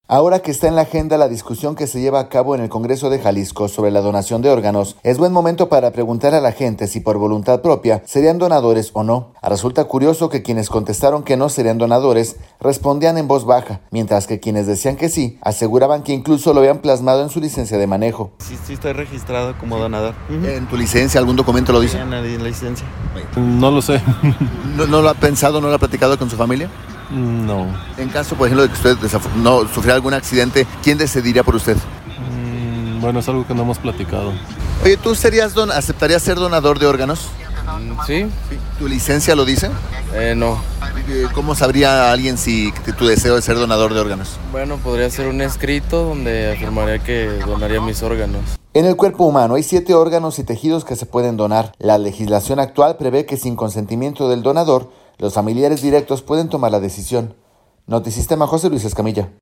Ahora que está en la agenda la discusión que se lleva a cabo en el Congreso de Jalisco sobre la donación de órganos, es buen momento para preguntar a la gente si por voluntad propia serían donadores o no. Resulta curioso que quienes contestaron que no serían donadores respondían en voz baja, mientras que quienes decían que sí aseguraban que incluso lo habían plasmado en su licencia de manejo. Sí estoy registrado como donador. ¿En tu licencia algún documento lo dice? En la licencia. No lo sé. ¿No lo ha pensado, no lo ha platicado con su familia? No. En caso, por ejemplo, de que usted no sufriera algún accidente, ¿quién decidiría por usted? Bueno, es algo que no hemos platicado. Oye, ¿tú aceptarías ser donador de órganos? Sí. ¿Tu licencia lo dice? No. ¿Cómo sabría alguien si tu deseo es ser donador de órganos? Bueno, podría ser un escrito donde afirmaría que donaría mis órganos. En el cuerpo humano hay 7 órganos y tejidos que se pueden donar. La legislación actual prevé que sin consentimiento del donador, los familiares directos pueden tomar la decisión. Notisistema, José Luis Escamilla.